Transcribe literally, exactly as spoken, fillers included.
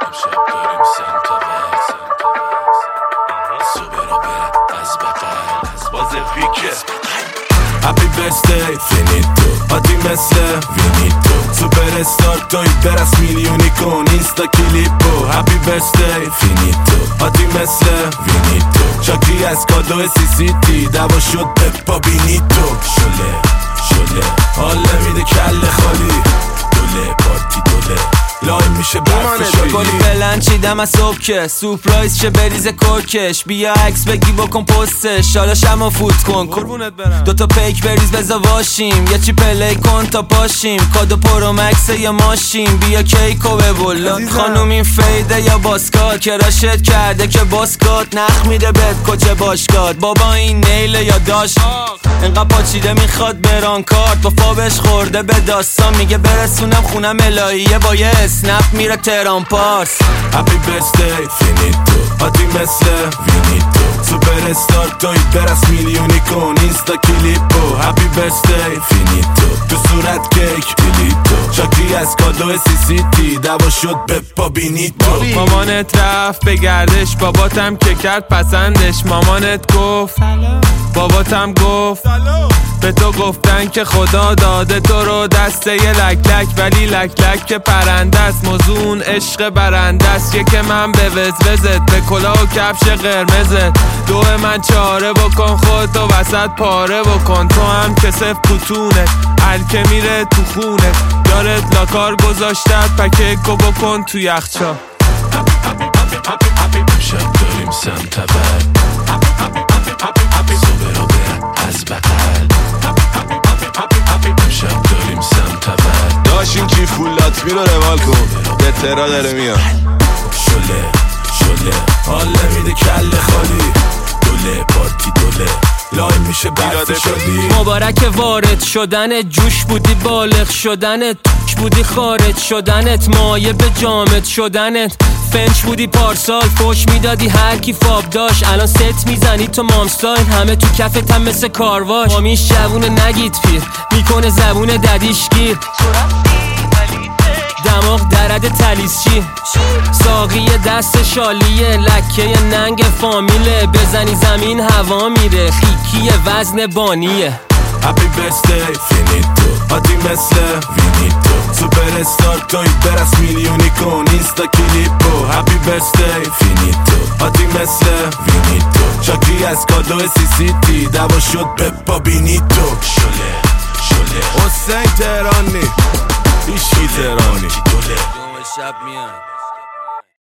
امشب داریم سمت وقت صبح رو برد از بقل باز پیکه هپی برثدی فینیتو عادی مثل وینیتو سوپر استار توی برس میلیونی کن اینستا کلیپو هپی برثدی فینیتو عادی مثل وینیتو شاکی از کادو سی سی تی دوا شد به پابینیتو شله شله حال نمیده کله خالی دوله پارتی دوله لایم میشه برف شایی کلی بلند چیدم از صبح که سورپرایز شه بریز کرکش بیا عکس بگی بکن پستش حالا شما فوت کن قربونت برم دوتا پیک بریز بزا واشیم یه چی پلی کن تا پاشیم کادو پرو مکس یا ماشین بیا کیکو ببول خانوم این فیده یا باسکات کراشت کرده که باسکات نخ میده بهت کجه باشگاه بابا این نیله یا داشت انقدر پاچیده میخواد بران کارت با فابش خورده به داستان میگه برسونم خونم الهیه با یه اسنپ میره تهران پارس هپی برثدی فینیتو عادی مثل وینیتو سوپر استار توی برس میلیونی کن اینستا کلیپو هپی برثدی فینیتو تو صورت کیک کلیتو شاکی از کادو سی سی تی دوا شد به پابینیتو مامانت رفت به گردش باباتم که کرد پسندش مامانت گفت باباتم گفت به تو گفتن که خدا داده تو رو دسته یه لک لک ولی لک لک که پرنده است موضوع اون عشق برنده است یه که من به وزوزت به کلاه و کفش قرمزت دو من چاره بکن خودتو وسط پاره بکن تو هم که صف پوتونه الکه میره تو خونه یارت لاکار گذاشتت پکیکو بکن تو یخچال امشب داریم سمت وقت صبح رو برد از بقل امشب داریم سمت وقت داشین کی فولات می رو روال کن به ترا داره میاد شله شله حال نمیده کله خالی دوله پارتی دوله لایم میشه برف شدی مبارک وارد شدنت جوش بودی بالغ شدنت توش بودی خارج شدنت مایه به جامد شدنت فنچ بودی پارسال فوش میدادی هر کی فاب داشت الان ست میزنی تو مامستایل همه تو کفت هم مثل کارواش مامیش جوونه نگید پیر میکنه زبون ددیش گیر دماغ درد تلیسچی ساقی دست شالیه لکه ننگ فامیله بزنی زمین هوا میره خیکی وزن بانیه هپی برثدی فینیتو عادی مثل وینیتو سوپر استار توی برس میلیونی کن اینستا کلیپو هپی برثدی فینیتو عادی مثل وینیتو شاکی از کادو سی سی تی دوا شد به پابینیتو شله شله حسین تهرانی هیچی تهرانی دوم شب میان